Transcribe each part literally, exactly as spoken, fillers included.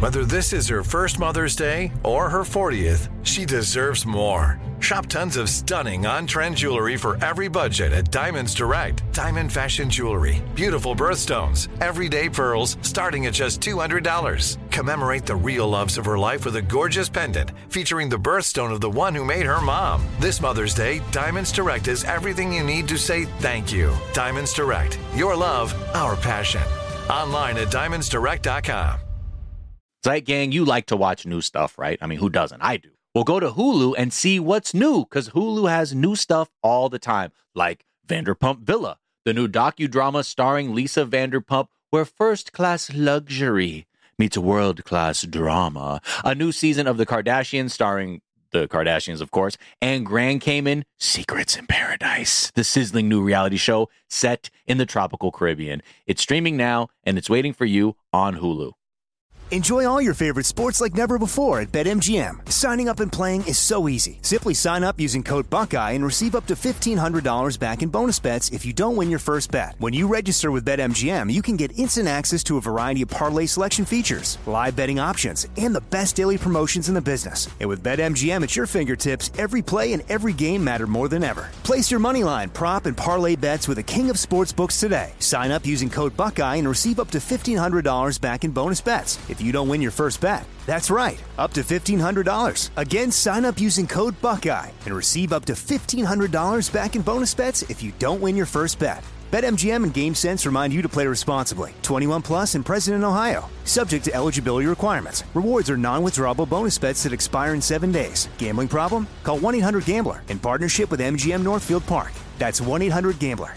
Whether this is her first Mother's Day or her fortieth, she deserves more. Shop tons of stunning on-trend jewelry for every budget at Diamonds Direct. Diamond fashion jewelry, beautiful birthstones, everyday pearls starting at just two hundred dollars. Commemorate the real loves of her life with a gorgeous pendant featuring the birthstone of the one who made her mom. This Mother's Day, Diamonds Direct is everything you need to say thank you. Diamonds Direct, your love, our passion. Online at diamonds direct dot com. Zeit Gang, you like to watch new stuff, right? I mean, who doesn't? I do. Well, go to Hulu and see what's new, because Hulu has new stuff all the time, like Vanderpump Villa, the new docudrama starring Lisa Vanderpump, where first-class luxury meets world-class drama. A new season of The Kardashians starring the Kardashians, of course, and Grand Cayman, Secrets in Paradise, the sizzling new reality show set in the tropical Caribbean. It's streaming now, and it's waiting for you on Hulu. Enjoy all your favorite sports like never before at BetMGM. Signing up and playing is so easy. Simply sign up using code Buckeye and receive up to fifteen hundred dollars back in bonus bets if you don't win your first bet. When you register with BetMGM, you can get instant access to a variety of parlay selection features, live betting options, and the best daily promotions in the business. And with BetMGM at your fingertips, every play and every game matter more than ever. Place your moneyline, prop, and parlay bets with the king of sportsbooks today. Sign up using code Buckeye and receive up to fifteen hundred dollars back in bonus bets if you don't win your first bet. That's right, up to fifteen hundred dollars. Again, sign up using code Buckeye and receive up to fifteen hundred dollars back in bonus bets if you don't win your first bet. BetMGM and GameSense remind you to play responsibly. twenty-one plus and present in Ohio. Subject to eligibility requirements. Rewards are non-withdrawable bonus bets that expire in seven days. Gambling problem? Call one eight hundred gambler in partnership with M G M Northfield Park. That's one eight hundred gambler.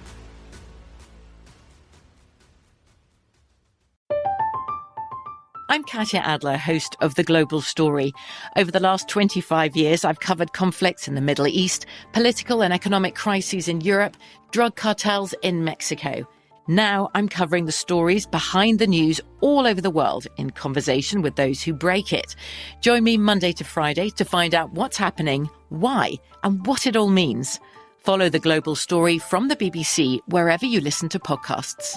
I'm Katya Adler, host of The Global Story. Over the last twenty-five years, I've covered conflicts in the Middle East, political and economic crises in Europe, drug cartels in Mexico. Now I'm covering the stories behind the news all over the world in conversation with those who break it. Join me Monday to Friday to find out what's happening, why, and what it all means. Follow The Global Story from the B B C wherever you listen to podcasts.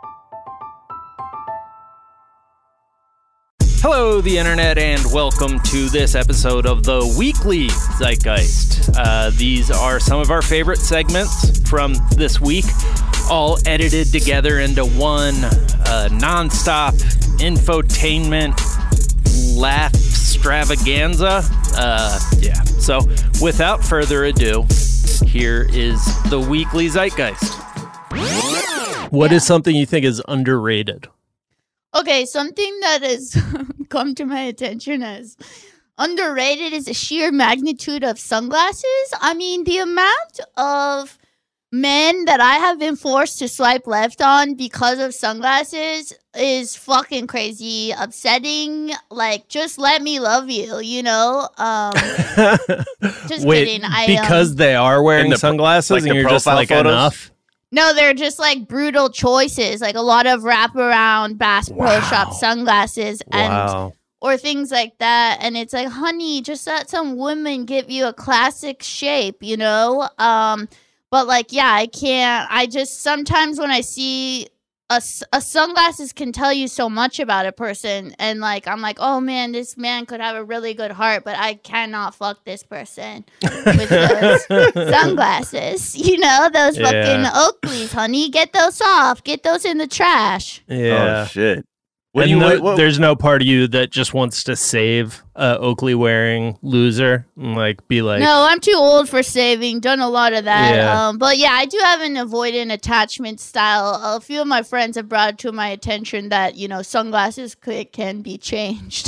Hello, the internet, and welcome to this episode of the Weekly Zeitgeist. Uh, these are some of our favorite segments from this week, all edited together into one uh, nonstop infotainment laugh extravaganza. Uh, yeah, so without further ado, here is the Weekly Zeitgeist. What is something you think is underrated? Okay, something that has come to my attention as underrated is the sheer magnitude of sunglasses. I mean, the amount of men that I have been forced to swipe left on because of sunglasses is fucking crazy, upsetting. Like, just let me love you, you know? Um, just Wait, kidding. I, because um, they are wearing the, sunglasses like and the you're just like, photos? enough? No, they're just like brutal choices, like a lot of wraparound Bass Pro Wow. Shop sunglasses and Wow. or things like that. And it's like, honey, just let some women give you a classic shape, you know? Um, but like, yeah, I can't. I just sometimes when I see a, a sunglasses can tell you so much about a person. And like, I'm like, oh man, this man could have a really good heart, but I cannot fuck this person with those sunglasses. You know, those Yeah. fucking Oakleys, honey. Get those off. Get those in the trash. Yeah. Oh, shit. And you, no- what, what, there's no part of you that just wants to save uh, Oakley wearing loser and like be like, No, I'm too old for saving. Done a lot of that. Yeah. Um, but yeah, I do have an avoidant attachment style. A few of my friends have brought it to my attention that, you know, sunglasses could, can be changed.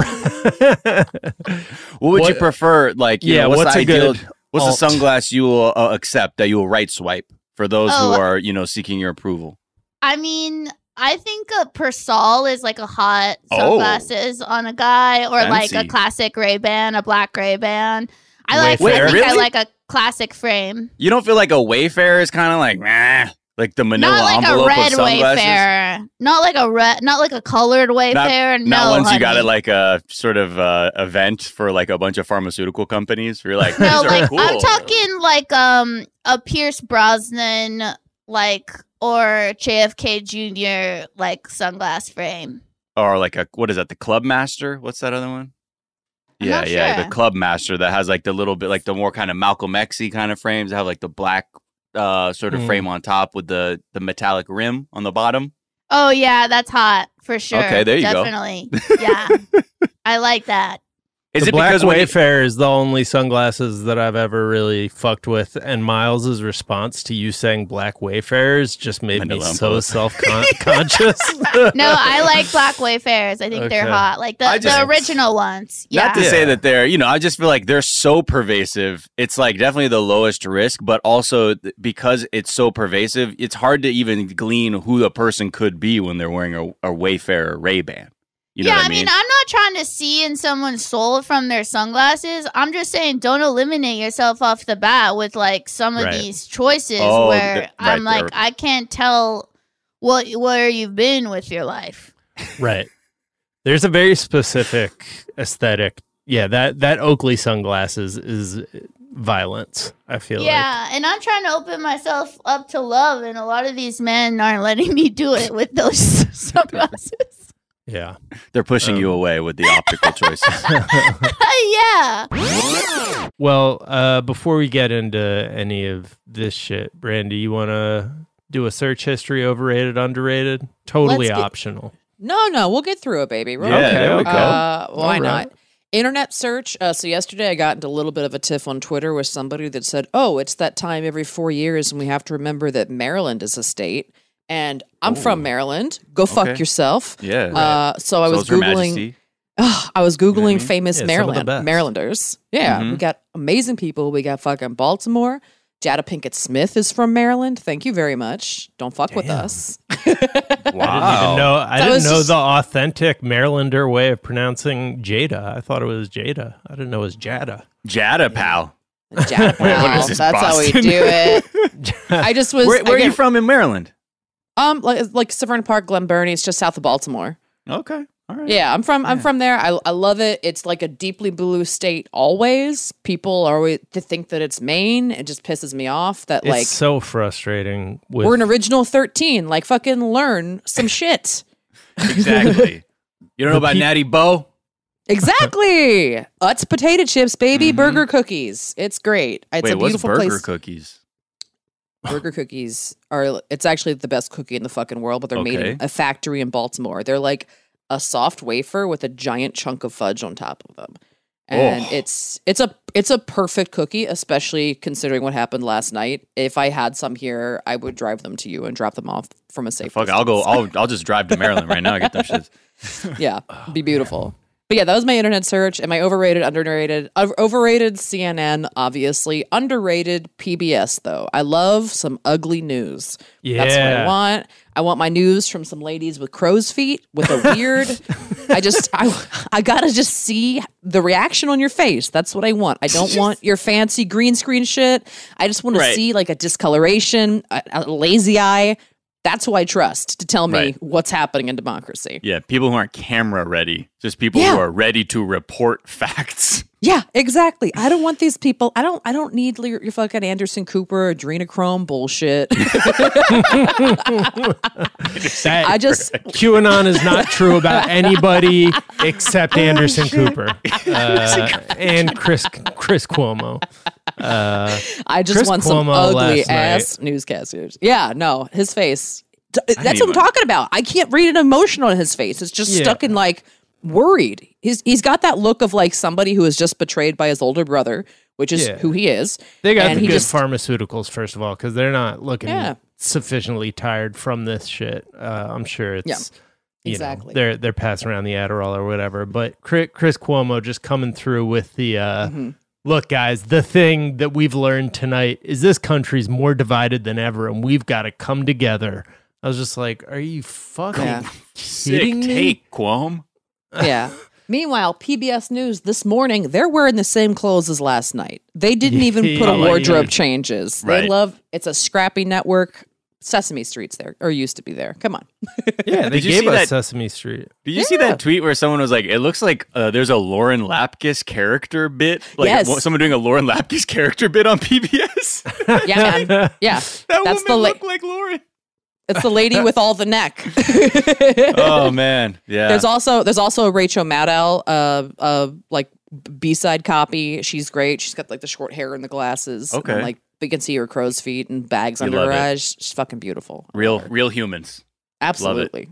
what would What- you prefer? Like, you yeah, know, what's, what's the a ideal? good What's alt? the sunglass you will uh, accept that you will right swipe for those Oh, who are, you know, seeking your approval? I mean, I think a Persol is like a hot Oh. sunglasses on a guy, or like Fancy. a classic Ray-Ban, a black Ray-Ban. I like. Wayfarer? I think I Really? like a classic frame. You don't feel like a Wayfarer is kind of like, nah, like the Manila Not like a envelope red with sunglasses? Wayfarer. Not like a red. Not like a colored Wayfarer. Not, no, not once you got honey. it like a sort of uh, event for like a bunch of pharmaceutical companies. Where you're like, No, these are like cool. I'm talking like um a Pierce Brosnan like or J F K Junior like sunglass frame. or like a what is that? The Club Master? What's that other one? I'm yeah, not yeah, sure. the Club Master that has like the little bit like the more kind of Malcolm X-y kind of frames that have like the black uh, sort of Mm. frame on top with the the metallic rim on the bottom. Oh yeah, that's hot for sure. Okay, there you go. Definitely. Yeah, I like that. Is the it Black because when you- Wayfarer is the only sunglasses that I've ever really fucked with, and Miles's response to you saying Black Wayfarers just made me Manila so Impulse. self-conscious. No, I like Black Wayfarers. I think they're Okay. hot, like the, I just- the original ones. Yeah. Not to Yeah. say that they're, you know, I just feel like they're so pervasive. It's like definitely the lowest risk, but also th- because it's so pervasive, it's hard to even glean who the person could be when they're wearing a, a Wayfarer Ray-Ban. You know yeah, what I I mean? mean, I'm not trying to see in someone's soul from their sunglasses. I'm just saying, don't eliminate yourself off the bat with like some of Right. these choices Oh, where th- I'm right, like, they're- I can't tell what where you've been with your life. Right. There's a very specific aesthetic. Yeah, that that Oakley sunglasses is violence, I feel like. Yeah, and I'm trying to open myself up to love, and a lot of these men aren't letting me do it with those sunglasses. Yeah. They're pushing Um, you away with the optical choices. Yeah. Well, uh, before we get into any of this shit, Brandy, you want to do a search history, overrated, underrated? Totally Let's get- optional. No, no, we'll get through it, baby. Real Yeah, quick. there we go. Uh, why All right. not? Internet search. Uh, so yesterday I got into a little bit of a tiff on Twitter with somebody that said, oh, it's that time every four years and we have to remember that Maryland is a state. And I'm from Maryland. Go fuck Okay. yourself. Yeah. Uh, so I So was is Her Googling. Majesty. Ugh, I was Googling what I mean? famous Yeah, some of the Maryland best. Marylanders. Yeah, Mhm. we got amazing people. We got fucking Baltimore. Jada Pinkett Smith is from Maryland. Thank you very much. Don't fuck with Damn. us. I didn't even Wow. know, I That didn't was know just- the authentic Marylander way of pronouncing Jada. I thought it was Jada. I didn't know it was Jada. Jada, pal. Jada Wait, what Pal. is this, That's how we Boston? do it. I just was. Where, where are again, you from in Maryland? Um, like like Severn Park, Glen Burnie. It's just south of Baltimore. Okay. All right. Yeah, I'm from I'm from there. I I love it. It's like a deeply blue state. Always, people are always to think that it's Maine. It just pisses me off that It's like so frustrating. With, we're an original thirteen. Like fucking learn some shit. Exactly. You don't know The about peop- Natty Bo? Exactly. Utz potato chips, baby. Burger cookies. It's great. It's Mm-hmm. Wait, a what's beautiful burger place. cookies? Burger cookies are. It's actually the best cookie in the fucking world, but they're made in Okay. a factory in Baltimore. They're like a soft wafer with a giant chunk of fudge on top of them, and Oh. it's it's a it's a perfect cookie, especially considering what happened last night. If I had some here, I would drive them to you and drop them off from a safe. Fuck, I'll go. distance. I'll I'll just drive to Maryland right now and get them shits. Yeah, be beautiful. But yeah, that was my internet search. Am I overrated, underrated? Uh, overrated C N N, obviously. Underrated P B S, though. I love some ugly news. That's what I Yeah. want. I want my news from some ladies with crow's feet, with a weird. I just, I, I gotta just see the reaction on your face. That's what I want. I don't want your fancy green screen shit. I just want to Right. see like a discoloration, a, a lazy eye. That's who I trust to tell me Right. what's happening in democracy. Yeah, people who aren't camera ready, just people Yeah. who are ready to report facts. Yeah, exactly. I don't want these people. I don't. I don't need your, your fucking Anderson Cooper, adrenochrome bullshit. That, I just. QAnon is not true about anybody except Oh, Anderson Cooper uh, and Chris Chris Cuomo. Uh, I just Chris want some Cuomo ugly last ass newscasters. Yeah, no, his face. D- That's didn't what I'm even- talking about. I can't read an emotion on his face. It's just Yeah. stuck in like worried. He's he's got that look of like somebody who is just betrayed by his older brother, which is Yeah. who he is. they got And the he good just- pharmaceuticals, first of all, because they're not looking Yeah. sufficiently tired from this shit. Uh, I'm sure it's. Yeah, you know, exactly. they're they're passing around the Adderall or whatever, but Chris, Chris Cuomo just coming through with the uh, Mm-hmm. look, guys. The thing that we've learned tonight is this country's more divided than ever, and we've got to come together. I was just like, "Are you fucking Yeah. Sick kidding me?" take, Quom. Yeah. Meanwhile, P B S News this morning, they're wearing the same clothes as last night. They didn't even put Yeah. a wardrobe changes. They Right. love it's a scrappy network. Sesame Street's there, or used to be there. Come on. Yeah, they Did you gave see us that- Sesame Street. Did you see that tweet where someone was like, "It looks like uh, there's a Lauren Lapkus character bit, like Yes. wa- someone doing a Lauren Lapkus character bit on P B S." Yeah, man. Yeah. That That's woman the la- looked like Lauren. It's the lady with all the neck. Oh man, yeah. There's also there's also Rachel Maddow, uh, uh, like B-side copy. She's great. She's got like the short hair and the glasses. Okay. And, like we can see her crow's feet and bags We under love her it. eyes. She's fucking beautiful. I Real, love her. real humans. Absolutely.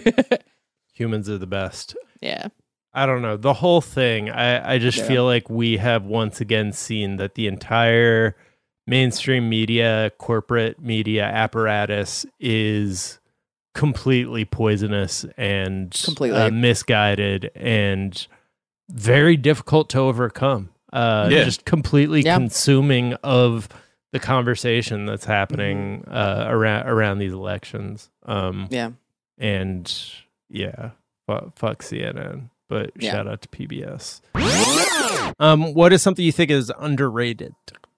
Humans are the best. Yeah. I don't know. The whole thing, I, I just Yeah. feel like we have once again seen that the entire mainstream media, corporate media apparatus is completely poisonous and Completely. uh, misguided and very difficult to overcome. Uh, Yeah. Just completely Yeah. consuming of the conversation that's happening uh, around around these elections. Um, Yeah. and yeah, fu- fuck C N N. But Yeah. shout out to P B S. Um, what is something you think is underrated?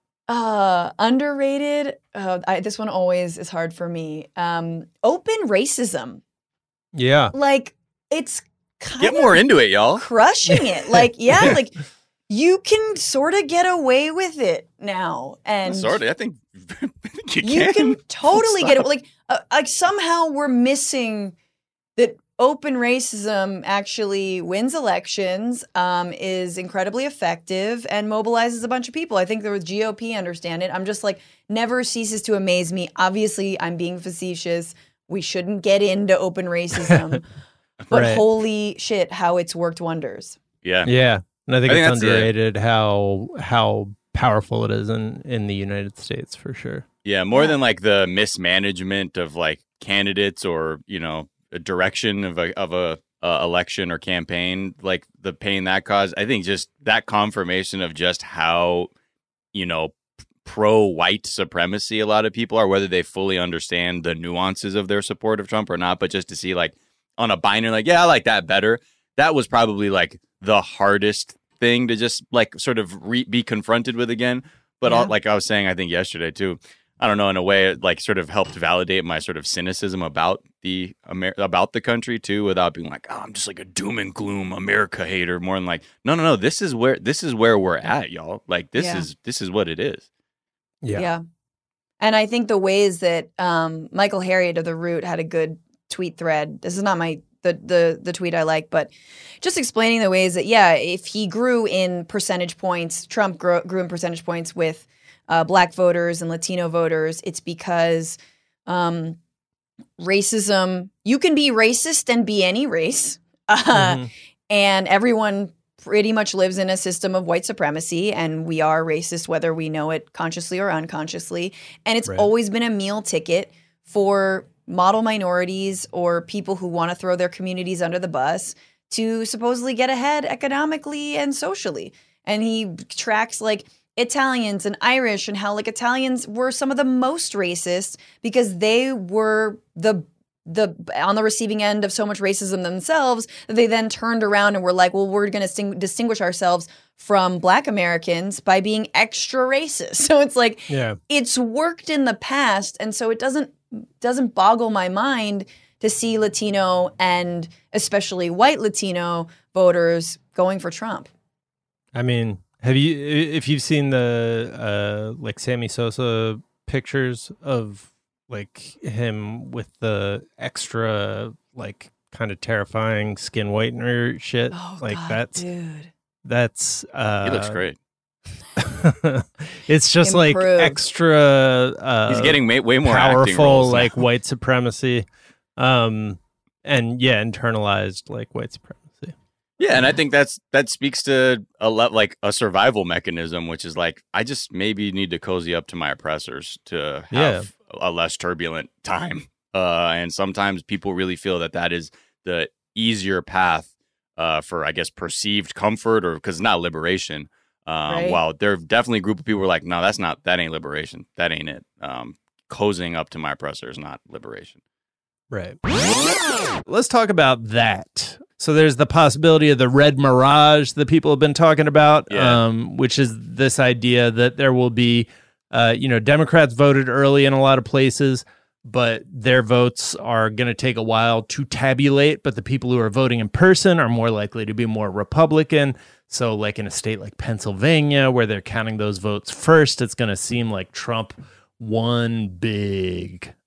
Uh, underrated. Uh, I, this one always is hard for me. Um, open racism. Yeah. Like it's kind Get of more into it, y'all. crushing it. Like yeah, like you can sort of get away with it now, and Sorry, I think, I think you, you can. can totally Full get it. stop. Like uh, like somehow we're missing that open racism actually wins elections, um, is incredibly effective, and mobilizes a bunch of people. I think the G O P understand it. I'm just like, never ceases to amaze me. Obviously, I'm being facetious. We shouldn't get into open racism. But Right. holy shit, how it's worked wonders. Yeah. Yeah. And I think I think it's that's it. underrated how how powerful it is in, in the United States for sure. Yeah, more Yeah. than like the mismanagement of like candidates or, you know, a direction of a of a uh, election or campaign, like the pain that caused. I think just that confirmation of just how, you know, pro white supremacy a lot of people are, whether they fully understand the nuances of their support of Trump or not, but just to see like on a binary, like, yeah, I like that better. That was probably like the hardest thing to just like sort of re- be confronted with again. But Yeah. all, like I was saying, I think yesterday too, I don't know, in a way, it like sort of helped validate my sort of cynicism about the Amer- about the country too, without being like, oh, I'm just like a doom and gloom America hater. More than like, no, no, no, this is where this is where we're at, y'all. Like this Yeah. is this is what it is. Yeah. Yeah. And I think the ways that um, Michael Harriot of The Root had a good tweet thread. This is not my the the the tweet I like, but just explaining the ways that, yeah, if he grew in percentage points, Trump grew, grew in percentage points with uh, black voters and Latino voters, it's because um, racism, you can be racist and be any race. Uh, Mhm. And everyone pretty much lives in a system of white supremacy, and we are racist whether we know it consciously or unconsciously. And it's Right. always been a meal ticket for model minorities or people who want to throw their communities under the bus to supposedly get ahead economically and socially. And he tracks like Italians and Irish and how like Italians were some of the most racist because they were the the on the receiving end of so much racism themselves that they then turned around and were like, well, we're going to sting- distinguish ourselves from Black Americans by being extra racist. So it's like, Yeah. it's worked in the past, and so it doesn't doesn't boggle my mind to see Latino and especially white Latino voters going for Trump. I mean, have you if you've seen the uh like Sammy Sosa pictures of like him with the extra like kind of terrifying skin whitener shit, like that's dude. that's uh He looks great. it's just like Improved. extra uh He's getting way, way more acting powerful roles like now. white supremacy um and yeah, internalized like white supremacy. Yeah, and I think that's that speaks to a le- like a survival mechanism, which is like I just maybe need to cozy up to my oppressors to have a less turbulent time. Uh, and sometimes people really feel that that is the easier path uh, for, I guess, perceived comfort or because not liberation. Um, Right. While there are definitely a group of people who are like, no, that's not that ain't liberation. That ain't it. Um, cozying up to my oppressor is not liberation. Right. Let's talk about that. So there's the possibility of the red mirage that people have been talking about, Yeah. um, which is this idea that there will be, uh, you know, Democrats voted early in a lot of places, but their votes are going to take a while to tabulate. But the people who are voting in person are more likely to be more Republican. So like in a state like Pennsylvania, where they're counting those votes first, it's going to seem like Trump won big.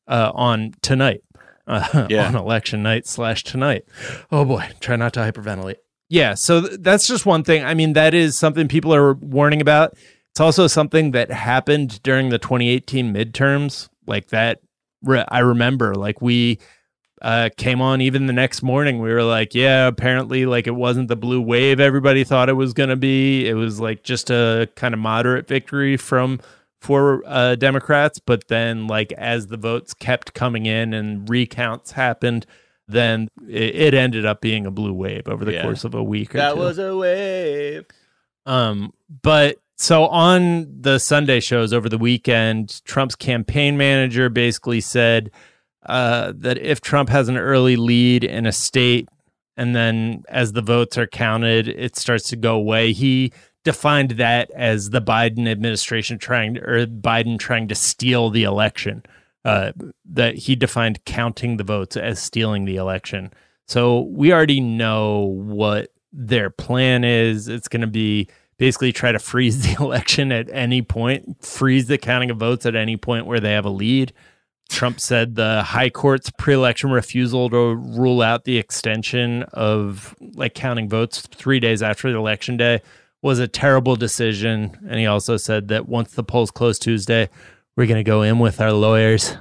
uh, on tonight, uh, Yeah. on election night slash tonight. Oh boy, try not to hyperventilate. Yeah, so th- that's just one thing. I mean, that is something people are warning about. It's also something that happened during the twenty eighteen midterms. Like that, re- I remember, like we uh, came on even the next morning. We were like, yeah, apparently like it wasn't the blue wave everybody thought it was going to be. It was like just a kind of moderate victory from for uh, Democrats. But then like as the votes kept coming in and recounts happened, then it, it ended up being a blue wave over the Yeah. course of a week or That two. was a wave. Um, but so on the Sunday shows over the weekend, Trump's campaign manager basically said uh, that if Trump has an early lead in a state and then as the votes are counted, it starts to go away, he defined that as the Biden administration trying to, or Biden trying to steal the election. Uh, that he defined counting the votes as stealing the election. So we already know what their plan is. It's going to be basically try to freeze the election at any point, freeze the counting of votes at any point where they have a lead. Trump said the high court's pre-election refusal to rule out the extension of like counting votes three days after the election day was a terrible decision. And he also said that once the polls close Tuesday, we're going to go in with our lawyers.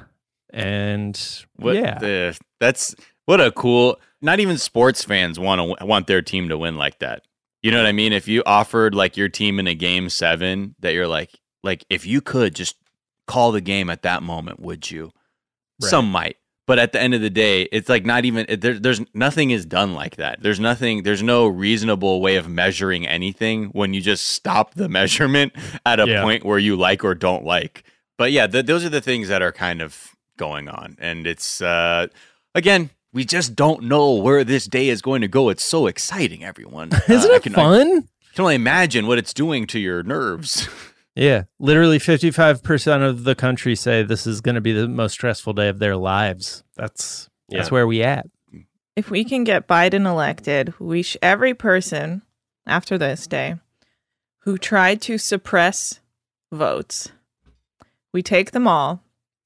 And What yeah, the, that's what a cool. Not even sports fans want to want their team to win like that. You know what I mean? If you offered like your team in a game seven, that you're like, like if you could just call the game at that moment, would you? Right. Some might, but at the end of the day, it's like not even it, there, there's nothing is done like that. There's nothing. There's no reasonable way of measuring anything when you just stop the measurement at a Yeah. point where you like or don't like. But yeah, th- those are the things that are kind of going on, and it's uh, again. We just don't know where this day is going to go. It's so exciting, everyone. Isn't uh, I it can, fun? I can only imagine what it's doing to your nerves. Yeah, literally fifty-five percent of the country say this is going to be the most stressful day of their lives. That's that's Yeah. where we at. If we can get Biden elected, we sh- every person after this day who tried to suppress votes, we take them all.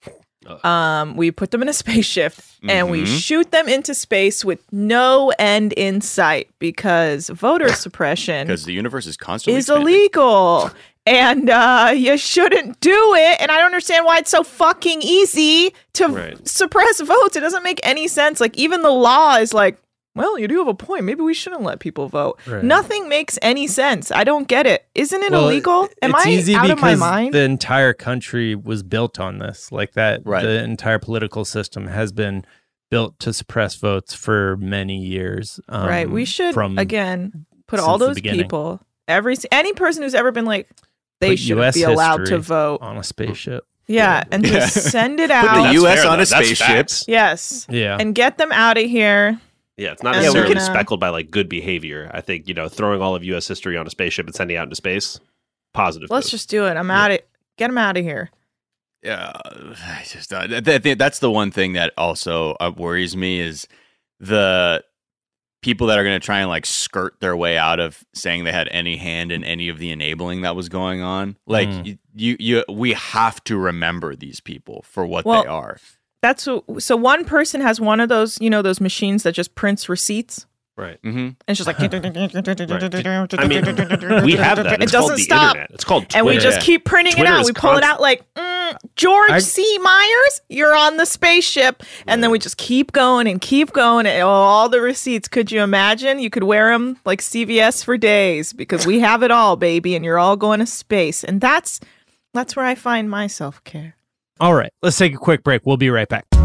Um, we put them in a spaceship and we Mhm. shoot them into space with no end in sight because voter suppression Because the universe is constantly is expanding. illegal and uh, you shouldn't do it. And I don't understand why it's so fucking easy to Right. suppress votes. It doesn't make any sense. Like, even the law is like, well, you do have a point. Maybe we shouldn't let people vote. Right. Nothing makes any sense. I don't get it. Isn't it Well, illegal? Am it's I easy out of my because mind? the entire country was built on this. Like that, Right. the entire political system has been built to suppress votes for many years. Um, right. We should, from again, put since all the those beginning. people, every any person who's ever been like, they Put shouldn't U S be allowed to history vote. on a spaceship. Yeah. And Yeah. just send it Put out. the That's U S fair, on though. a That's spaceship. facts. Yes. Yeah. And get them out of here. Yeah, it's not And necessarily then, uh, speckled by like good behavior. I think, you know, throwing all of U S history on a spaceship and sending it out into space, positive. Let's move. just do it. I'm out of Get them out of here. Yeah, I just uh, th- th- that's the one thing that also uh, worries me is the people that are going to try and like skirt their way out of saying they had any hand in any of the enabling that was going on. Like Mm. you, you, you, we have to remember these people for what Well, they are. That's so, so one person has one of those, you know, those machines that just prints receipts. Right. Mm-hmm. And it's just like, I mean, we have that. It It's called doesn't the stop. internet. It's called Twitter. And we just keep printing Twitter it out. is We pull it const- out like, mm, George I- C. Myers, you're on the spaceship. And then we just keep going and keep going. And all the receipts. Could you imagine? You could wear them like C V S for days because we have it all, baby. And you're all going to space. And that's that's where I find my self-care. All right, let's take a quick break. We'll be right back.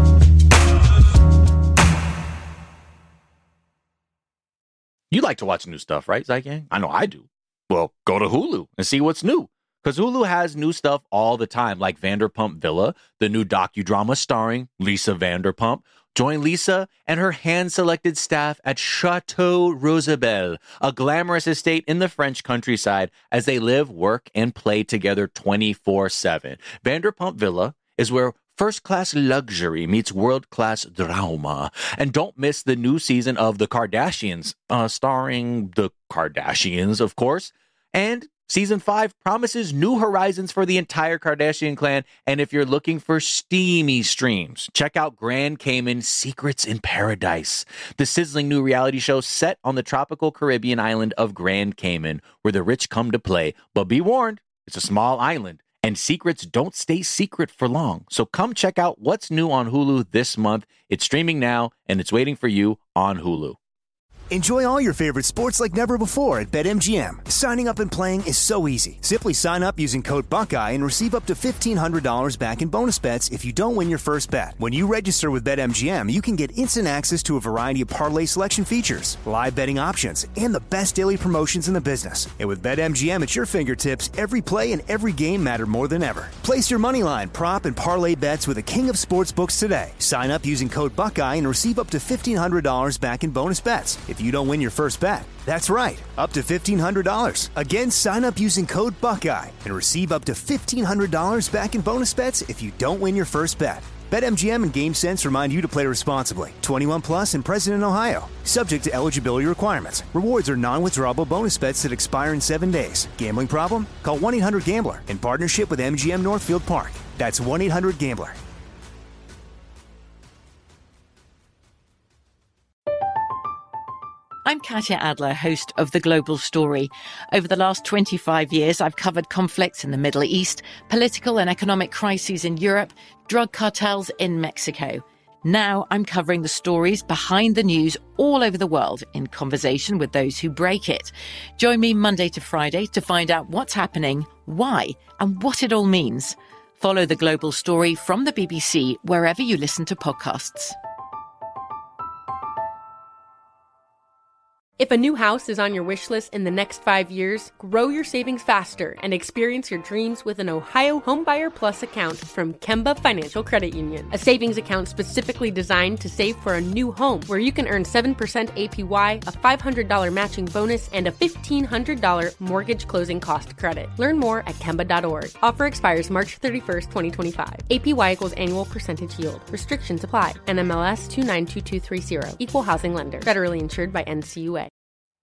You like to watch new stuff, right, Zygang? I know I do. Well, go to Hulu and see what's new. Because Hulu has new stuff all the time, like Vanderpump Villa, the new docudrama starring Lisa Vanderpump. Join Lisa and her hand-selected staff at Chateau Rosabelle, a glamorous estate in the French countryside, as they live, work, and play together twenty-four seven. Vanderpump Villa is where first-class luxury meets world-class drama. And don't miss the new season of The Kardashians, uh, starring the Kardashians, of course. And Season five promises new horizons for the entire Kardashian clan, and if you're looking for steamy streams, check out Grand Cayman Secrets in Paradise, the sizzling new reality show set on the tropical Caribbean island of Grand Cayman, where the rich come to play. But be warned, it's a small island, and secrets don't stay secret for long. So come check out what's new on Hulu this month. It's streaming now, and it's waiting for you on Hulu. Enjoy all your favorite sports like never before at BetMGM. Signing up and playing is so easy. Simply sign up using code Buckeye and receive up to fifteen hundred dollars back in bonus bets if you don't win your first bet. When you register with BetMGM, you can get instant access to a variety of parlay selection features, live betting options, and the best daily promotions in the business. And with BetMGM at your fingertips, every play and every game matter more than ever. Place your moneyline, prop, and parlay bets with the king of sportsbooks today. Sign up using code Buckeye and receive up to fifteen hundred dollars back in bonus bets if you don't win your first bet. That's right, up to fifteen hundred dollars. Again, sign up using code Buckeye and receive up to fifteen hundred dollars back in bonus bets if you don't win your first bet. BetMGM and GameSense remind you to play responsibly. twenty-one plus and present in Ohio. Subject to eligibility requirements. Rewards are non-withdrawable bonus bets that expire in seven days. Gambling problem? Call one eight hundred gambler in partnership with M G M Northfield Park. That's one eight hundred gambler. I'm Katya Adler, host of The Global Story. Over the last twenty-five years, I've covered conflicts in the Middle East, political and economic crises in Europe, drug cartels in Mexico. Now I'm covering the stories behind the news all over the world in conversation with those who break it. Join me Monday to Friday to find out what's happening, why, and what it all means. Follow The Global Story from the B B C wherever you listen to podcasts. If a new house is on your wish list in the next five years, grow your savings faster and experience your dreams with an Ohio Homebuyer Plus account from Kemba Financial Credit Union. A savings account specifically designed to save for a new home, where you can earn seven percent A P Y, a five hundred dollars matching bonus, and a fifteen hundred dollars mortgage closing cost credit. Learn more at Kemba dot org. Offer expires March thirty-first, twenty twenty-five. A P Y equals annual percentage yield. Restrictions apply. N M L S two nine two two three zero. Equal housing lender. Federally insured by N C U A.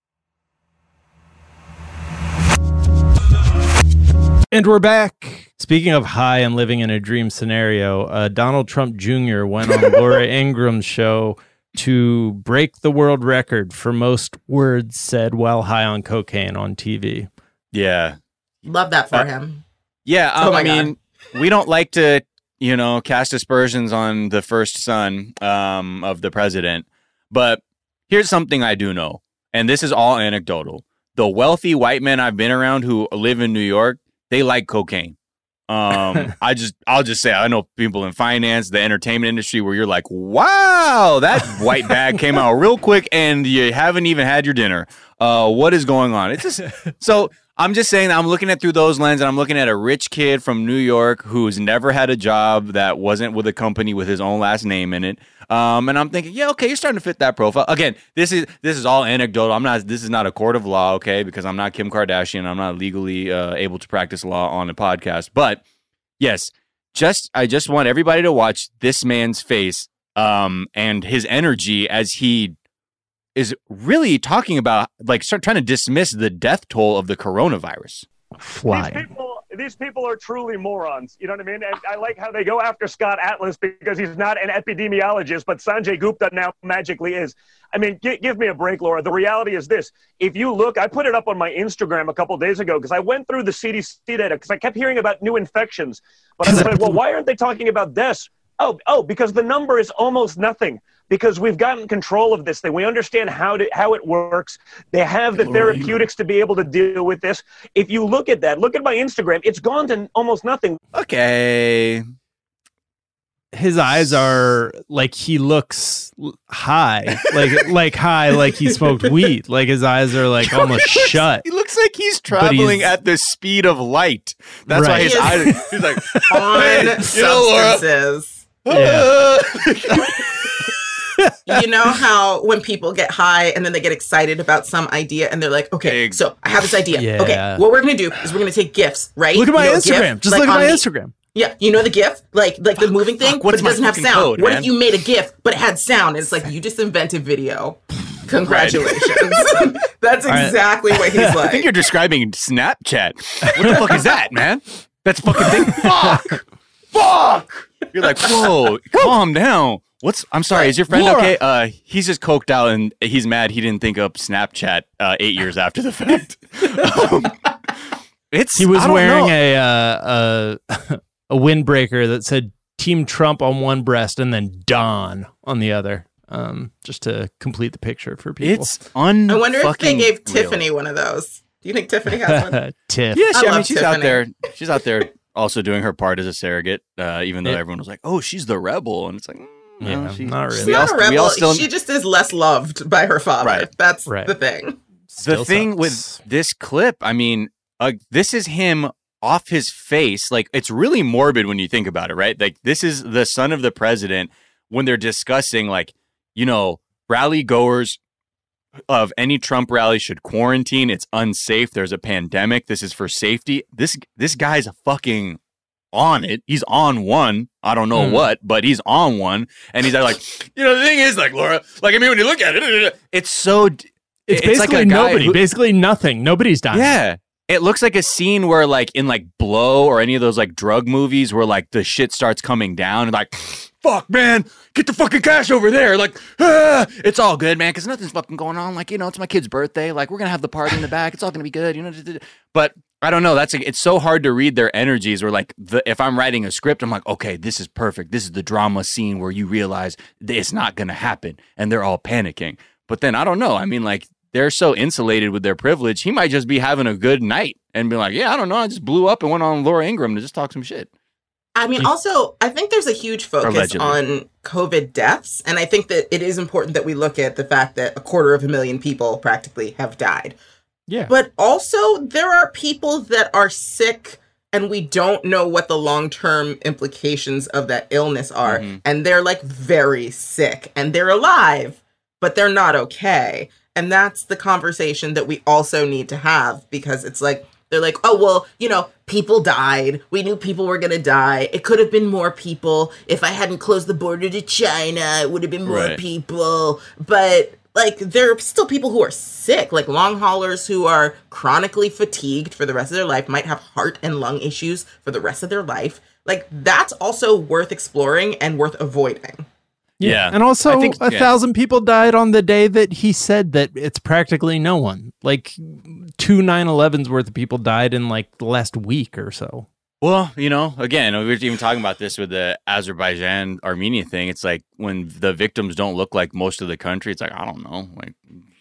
And we're back. Speaking of high and living in a dream scenario, uh, Donald Trump Junior went on Laura Ingraham's show to break the world record for most words said while high on cocaine on T V. Yeah. Love that for uh, him. Yeah. Um, oh my I mean, God. We don't like to, you know, cast aspersions on the first son um, of the president. But here's something I do know, and this is all anecdotal. The wealthy white men I've been around who live in New York, they like cocaine. Um, I just, I'll just say, I know people in finance, the entertainment industry, where you're like, wow, that white bag came out real quick and you haven't even had your dinner. Uh, what is going on? It's just, so I'm just saying that I'm looking at through those lenses, and I'm looking at a rich kid from New York who's never had a job that wasn't with a company with his own last name in it. Um, and I'm thinking, yeah, okay, you're starting to fit that profile. Again, this is this is all anecdotal. I'm not. This is not a court of law, okay? Because I'm not Kim Kardashian. I'm not legally uh, able to practice law on a podcast. But yes, just I just want everybody to watch this man's face um, and his energy as he is really talking about, like, start trying to dismiss the death toll of the coronavirus. Flying. These people, these people are truly morons. You know what I mean? And I like how they go after Scott Atlas because he's not an epidemiologist, but Sanjay Gupta now magically is. I mean, g- give me a break, Laura. The reality is this. If you look, I put it up on my Instagram a couple days ago because I went through the C D C data because I kept hearing about new infections. But I was like, well, why aren't they talking about deaths? Oh, oh, because the number is almost nothing. Because we've gotten control of this thing. We understand how to, how it works. They have the therapeutics to be able to deal with this. If you look at that, look at my Instagram. It's gone to almost nothing. Okay. His eyes are like he looks high, like like high, like he smoked weed. Like his eyes are like almost he looks, shut. He looks like he's traveling he's, at the speed of light. That's right. why his he eyes. He's like on hey, substances. You know, Laura. Yeah. You know how when people get high and then they get excited about some idea and they're like, okay, so I have this idea. Yeah. Okay, what we're going to do is we're going to take GIFs, right? Look at my you know, Instagram. GIF, Just like look at my the, Instagram. Yeah, you know the GIF? Like like the moving thing, fuck, what but it is my doesn't have fucking sound. code, What man? if you made a GIF, but it had sound? And it's like, you just invented video. Congratulations. That's All right. exactly what he's I like. think you're describing Snapchat. What the fuck is that, man? That's fucking big. Fuck. Fuck. You're like, whoa, calm down. What's? I'm sorry. Is your friend Laura. okay? Uh, he's just coked out and he's mad he didn't think up Snapchat uh, eight years after the fact. um, it's. He was I don't wearing know. a uh, a a windbreaker that said Team Trump on one breast and then Don on the other, um, just to complete the picture for people. It's un. I wonder if they fucking gave real. Tiffany one of those. Do you think Tiffany has one? Tiff. Yeah, she, I I, mean, love she's Tiffany. out there. She's out there also doing her part as a surrogate, uh, even though Yeah. everyone was like, "Oh, she's the rebel," and it's like, mm, no, Yeah, she- not She's really. We not all- a rebel. we all still- She just is less loved by her father. Right. That's Right. the thing. The Still thing sucks. with this clip, I mean, uh, this is him off his face. Like, it's really morbid when you think about it, right? Like, this is the son of the president when they're discussing, like, you know, rally goers of any Trump rally should quarantine. It's unsafe. There's a pandemic. This is for safety. This this guy's fucking on it. He's on one. I don't know Hmm. what, but he's on one. And he's like, you know, the thing is, like, Laura, like, I mean, when you look at it, it's so. It's, like basically a guy nobody, who- basically nothing. Nobody's dying. yeah. It looks like a scene where, like, in like Blow or any of those like drug movies where like the shit starts coming down and like, fuck, man, get the fucking cash over there. Like, ah, it's all good, man, because nothing's fucking going on. Like, you know, it's my kid's birthday. Like, we're gonna have the party in the back. It's all gonna be good, you know. But I don't know. That's a, it's so hard to read their energies. Where like, the, if I'm writing a script, I'm like, okay, this is perfect. This is the drama scene where you realize that it's not gonna happen, and they're all panicking. But then I don't know. I mean, like, they're so insulated with their privilege. He might just be having a good night and be like, yeah, I don't know. I just blew up and went on Laura Ingraham to just talk some shit. I mean, also, I think there's a huge focus Allegedly. on COVID deaths. And I think that it is important that we look at the fact that a quarter of a million people practically have died. Yeah. But also, there are people that are sick and we don't know what the long-term implications of that illness are. Mhm. And they're like very sick and they're alive, but they're not okay. And that's the conversation that we also need to have, because it's like, they're like, oh, well, you know, people died. We knew people were going to die. It could have been more people. If I hadn't closed the border to China, it would have been more Right. people. But like, there are still people who are sick, like long haulers who are chronically fatigued for the rest of their life, might have heart and lung issues for the rest of their life. Like, that's also worth exploring and worth avoiding. Yeah. And also, I think- a yeah. thousand people died on the day that he said that it's practically no one. Like, two nine elevens worth of people died in like the last week or so. Well, you know, again, we were even talking about this with the Azerbaijan Armenia thing. It's like when the victims don't look like most of the country, it's like, I don't know, like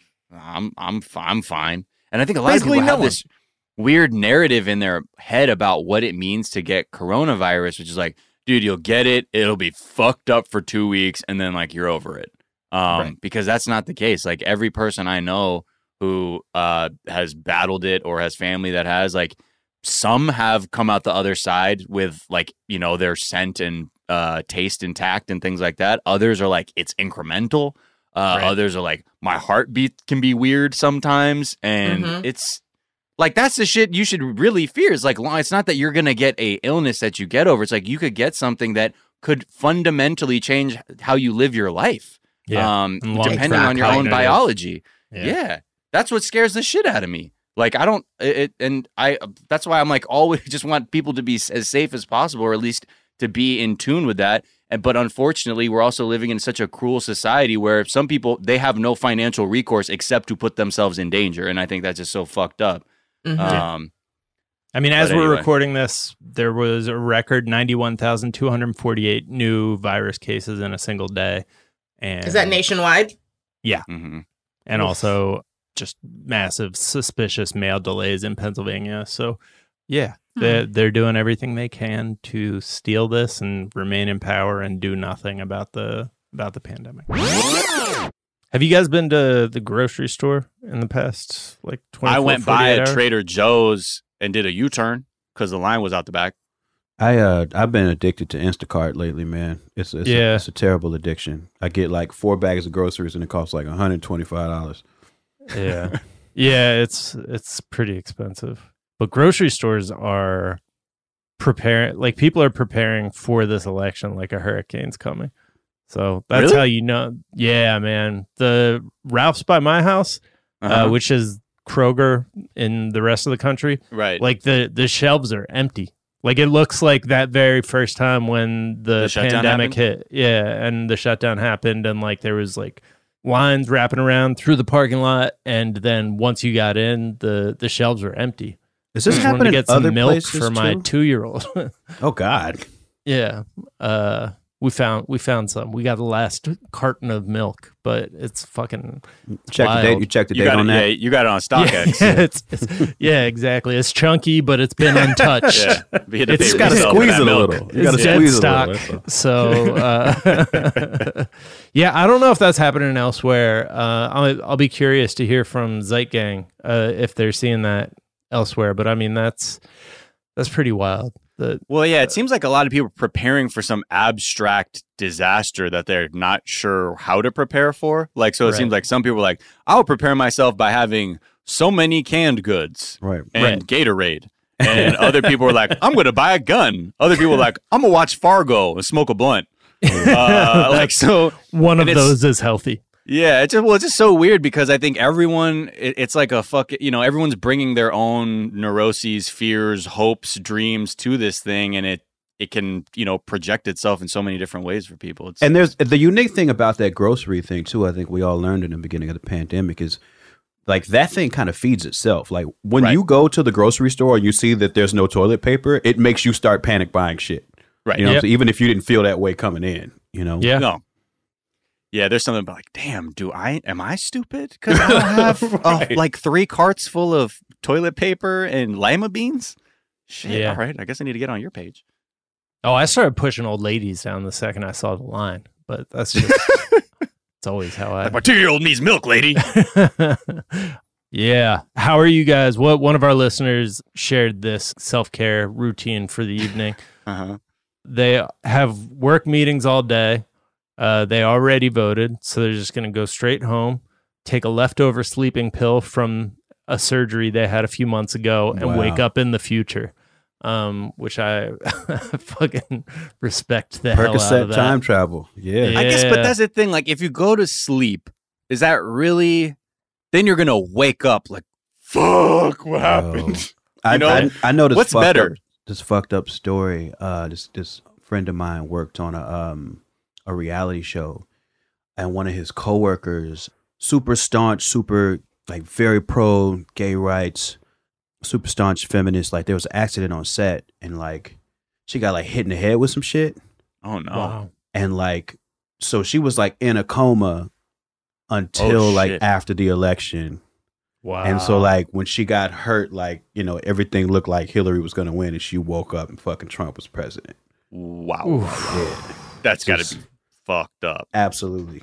I'm I'm fi- I'm fine. And I think a lot Basically of people no have this weird narrative in their head about what it means to get coronavirus, which is like, dude, you'll get it, it'll be fucked up for two weeks, and then like you're over it. Um, Right. because that's not the case. Like every person I know who uh has battled it or has family that has, like, some have come out the other side with, like, you know, their scent and uh, taste intact and things like that. Others are like, it's incremental. Uh, Right. Others are like, my heartbeat can be weird sometimes. And Mhm. it's like, that's the shit you should really fear. It's like, it's not that you're going to get a illness that you get over. It's like you could get something that could fundamentally change how you live your life. Yeah. Um, And long-term depending on your own cognitive. biology. Yeah. yeah. That's what scares the shit out of me. Like, I don't, it, and I, that's why I'm like, always just want people to be s- as safe as possible, or at least to be in tune with that. And, but unfortunately, we're also living in such a cruel society where some people, they have no financial recourse except to put themselves in danger. And I think that's just so fucked up. Mhm. Um, I mean, as But we're anyway. recording this, there was a record ninety-one thousand two hundred forty-eight new virus cases in a single day. And Is that nationwide? Yeah. mhm. And Oof. also just massive suspicious mail delays in Pennsylvania. So, yeah, they're, they're doing everything they can to steal this and remain in power and do nothing about the about the pandemic. Have you guys been to the grocery store in the past, like, twenty-four, I went by forty-eight a hours? Trader Joe's and did a U-turn because the line was out the back. I uh I've been addicted to Instacart lately, man. It's it's, Yeah. a, it's a terrible addiction. I get like four bags of groceries and it costs like one hundred twenty-five dollars. Yeah. Yeah, it's it's pretty expensive. But grocery stores are preparing, like, people are preparing for this election like a hurricane's coming. So that's Really? how you know. Yeah, man. The Ralph's by my house, Uh-huh. uh, which is Kroger in the rest of the country. Right. Like the, the shelves are empty. Like it looks like that very first time when the, The shutdown pandemic happened? hit. Yeah. And the shutdown happened. And like there was like lines wrapping around through the parking lot. And then once you got in, the, the shelves were empty. Is this I just wanted happening to in get some other milk places for my too? two year old. Oh God. Yeah. Uh, we found we found some. We got the last carton of milk, but it's fucking Check the wild. date. You checked the You date got on it, that. yeah, you got it on StockX. Yeah, it's, it's, yeah, exactly. It's chunky, but it's been untouched. Yeah. We had to It's pay gotta resale for squeeze that it a milk. little. You It's gotta dead squeeze it a stock. little, that's all. So, uh, yeah, I don't know if that's happening elsewhere. Uh, I'll, I'll be curious to hear from Zeitgang uh, if they're seeing that elsewhere. But I mean, that's that's pretty wild. The, Well, yeah, it seems like a lot of people are preparing for some abstract disaster that they're not sure how to prepare for. Like, so it Right. seems like some people are like, I'll prepare myself by having so many canned goods Right. and Right. Gatorade. And other people are like, I'm going to buy a gun. Other people are like, I'm going to watch Fargo and smoke a blunt. Uh, like, so one of and it's- those is healthy. Yeah, it's just, well, it's just so weird because I think everyone, it, it's like a fuck, you know, everyone's bringing their own neuroses, fears, hopes, dreams to this thing, and it it can, you know, project itself in so many different ways for people. It's, And there's the unique thing about that grocery thing too. I think we all learned in the beginning of the pandemic is like that thing kind of feeds itself. Like when Right. you go to the grocery store and you see that there's no toilet paper, it makes you start panic buying shit. right? You know, Yep. so even if you didn't feel that way coming in, you know. Yeah. No. Yeah, there's something about like, damn, do I am I stupid? Because I don't have uh, Right. like three carts full of toilet paper and lima beans. Shit, Yeah. all right. I guess I need to get on your page. Oh, I started pushing old ladies down the second I saw the line, but that's just it's always how I. Like my two-year-old needs milk, lady. Yeah. How are you guys? What one of our listeners shared this self-care routine for the evening. Uh-huh. They have work meetings all day. Uh, they already voted, so they're just going to go straight home, take a leftover sleeping pill from a surgery they had a few months ago, and Wow. wake up in the future. Um, which I fucking respect the hell out of Percocet that. time travel. Yeah. I guess, but Yeah. that's the thing. Like, if you go to sleep, is that really? Then you're gonna wake up like, fuck, what happened? I, You know? I, I know this What's fucked better? Up, this fucked up story. Uh, this this friend of mine worked on a um a reality show, and one of his coworkers, super staunch, super like very pro gay rights, super staunch feminist. Like there was an accident on set, and like she got like hit in the head with some shit, Oh no! Wow. and like so she was like in a coma until Oh, like shit. after the election. Wow. And so, like, when she got hurt, like, you know, everything looked like Hillary was going to win, and she woke up and fucking Trump was president. Wow, Oof. Yeah, that's got to Just- be fucked up. absolutely.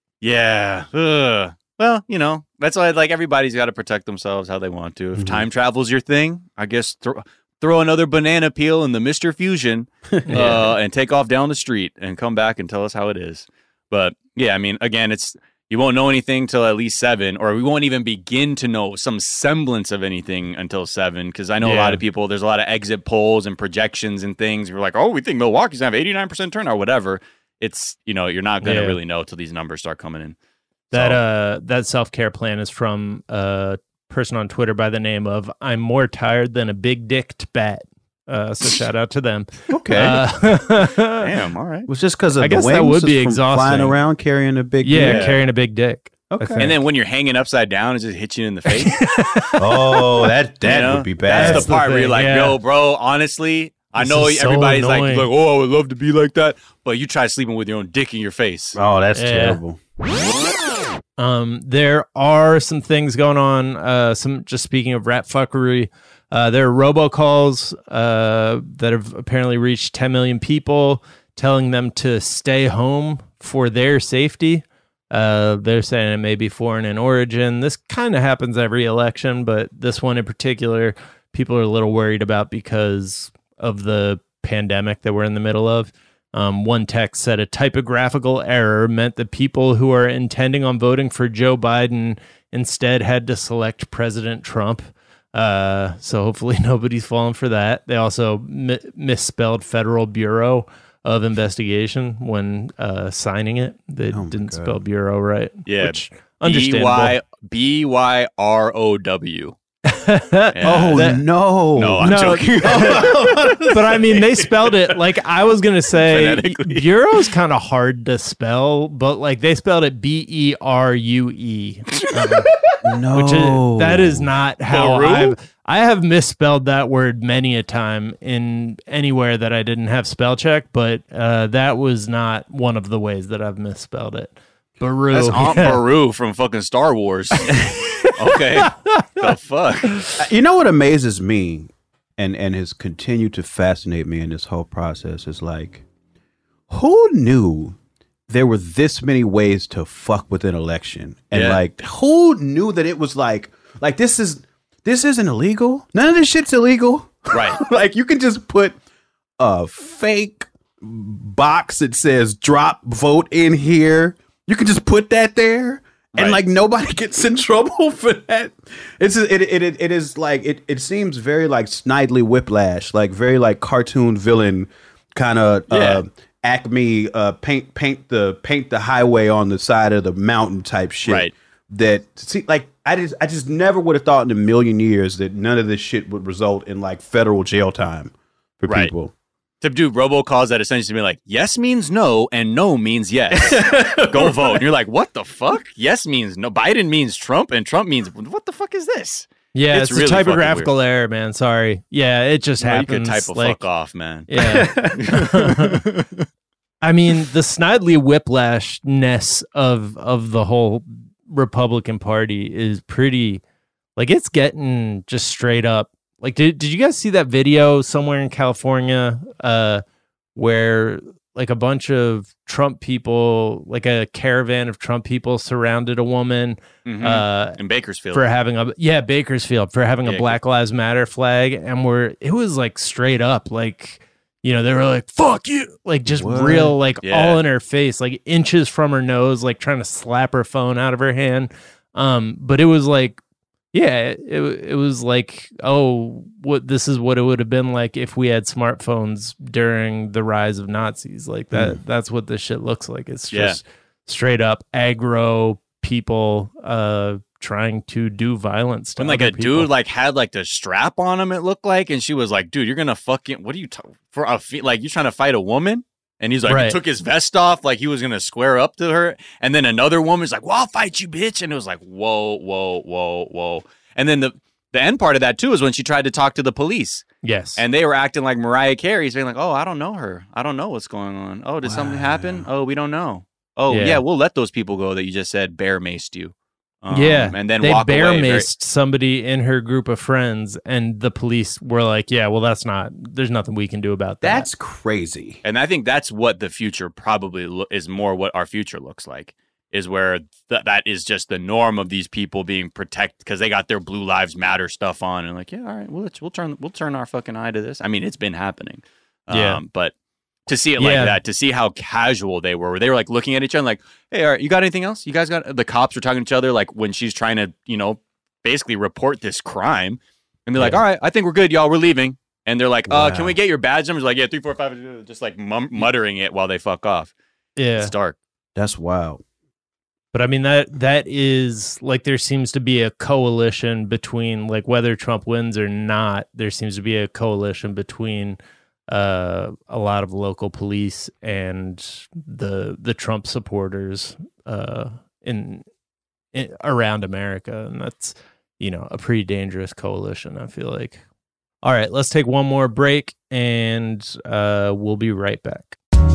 Yeah. Ugh. Well, you know, that's why like everybody's got to protect themselves how they want to. If Mhm. time travel's your thing, I guess throw throw another banana peel in the Mister Fusion uh, and take off down the street and come back and tell us how it is. But yeah, I mean, again, it's you won't know anything till at least seven, or we won't even begin to know some semblance of anything until seven. Because I know a Yeah. lot of people, there's a lot of exit polls and projections and things. We're like, oh, we think Milwaukee's gonna have eighty-nine percent turnout, or whatever. It's, you know, you're not gonna Yeah. really know till these numbers start coming in. That So- uh that self care plan is from a person on Twitter by the name of I'm more tired than a big dicked bat. Uh, so shout out to them. Okay. Uh, Damn, all right. It was just because of I the guess wings that would be just from exhausting. flying around carrying a big yeah, dick? carrying a big dick. I Okay. think. And then when you're hanging upside down, it just hits you in the face. Oh, that that You know? would be bad. That's the the part where you're thing, like, yeah. yo, bro, honestly, I This know is so everybody's like, annoying. like, oh, I would love to be like that. But you try sleeping with your own dick in your face. Oh, that's Yeah. terrible. Um, there are some things going on. Uh, some just speaking of rat fuckery, uh, there are robocalls uh, that have apparently reached ten million people, telling them to stay home for their safety. Uh, they're saying it may be foreign in origin. This kind of happens every election, but this one in particular, people are a little worried about because of the pandemic that we're in the middle of. Um, one text said a typographical error meant that people who are intending on voting for Joe Biden instead had to select President Trump. Uh, so hopefully nobody's falling for that. They also mi- misspelled Federal Bureau of investigation when uh, signing it. They Oh my didn't God. spell bureau right. Yeah. Which, B understandable. Y B Y R O W. Oh That- no! No, I'm No. joking. But I mean, they spelled it like I was gonna say. Phonetically. Bureau's kind of hard to spell, but like they spelled it B E R U E, um, no. which is that is not how Baru? I've I have misspelled that word many a time in anywhere that I didn't have spell check, but uh, that was not one of the ways that I've misspelled it. Baru, That's Aunt yeah. Baru from fucking Star Wars. Okay. The fuck? You know what amazes me and and has continued to fascinate me in this whole process is like, who knew there were this many ways to fuck with an election? And Yeah. like, who knew that it was like like this is this isn't illegal? None of this shit's illegal. Right. Like you can just put a fake box that says drop vote in here. You can just put that there. And Right. like nobody gets in trouble for that. It's it it it, it is like it, it seems very like Snidely Whiplash, like very like cartoon villain kind of Yeah. uh, Acme uh, paint paint the paint the highway on the side of the mountain type shit. Right. That see like I just I just never would have thought in a million years that none of this shit would result in like federal jail time for Right. people. To do robocalls that essentially be like, yes means no and no means yes. Go vote. And you're like, what the fuck? Yes means no. Biden means Trump and Trump means what the fuck is this? Yeah, it's, really a fucking typographical error, man. Sorry. Yeah, it just Well, you happens. could type a like, fuck off, man. Yeah. I mean, the Snidely Whiplash-ness of of the whole Republican Party is pretty, like, it's getting just straight up. Like, did did you guys see that video somewhere in California uh, where, like, a bunch of Trump people, like a caravan of Trump people surrounded a woman Mhm. uh, In Bakersfield. for having a, yeah, Bakersfield, for having a Yeah. Black Lives Matter flag. And we're, it was like straight up, like, you know, they were like, fuck you. Like, just What? real, like, Yeah. all in her face, like inches from her nose, like trying to slap her phone out of her hand. Um, but it was like, yeah, it it was like, oh, what this is what it would have been like if we had smartphones during the rise of Nazis. Like that, that's what this shit looks like. It's Yeah. just straight up aggro people uh trying to do violence to When like other a people. dude like had like the strap on him, it looked like, and she was like, "Dude, you're gonna fucking what are you t- for a fe- like you trying to fight a woman?" And he's like, Right. he took his vest off like he was gonna square up to her, and then another woman's like, "Well, I'll fight you, bitch," and it was like, "Whoa, whoa, whoa, whoa!" And then the the end part of that too is when she tried to talk to the police, Yes. and they were acting like Mariah Carey's being like, "Oh, I don't know her. I don't know what's going on. Oh, did something happen? Oh, we don't know. Oh, Yeah. yeah. we'll let those people go that you just said bear maced you." Um, yeah, and then they walk bear away. Very- maced somebody in her group of friends, and the police were like, "Yeah, well, that's not. There's nothing we can do about that." That's crazy. And I think that's what the future probably lo- is more what our future looks like, is where th- that is just the norm of these people being protected because they got their Blue Lives Matter stuff on and like, yeah, all right, well, let's, we'll turn we'll turn our fucking eye to this. I mean, it's been happening. Yeah. Um, but to see it Yeah. like that, to see how casual they were, where they were like looking at each other like, hey, all right, you got anything else? You guys got, the cops were talking to each other like when she's trying to, you know, basically report this crime. And they're like, Yeah. all right, I think we're good, y'all, we're leaving. And they're like, uh, Wow. can we get your badge numbers? Like, yeah, three, four, five, just like mum- muttering it while they fuck off. yeah. It's dark. That's wild. But I mean that that is like there seems to be a coalition between like whether Trump wins or not. There seems to be a coalition between uh, a lot of local police and the the Trump supporters uh, in, in around America, and that's you know a pretty dangerous coalition. I feel like. All right, let's take one more break, and uh, we'll be right back.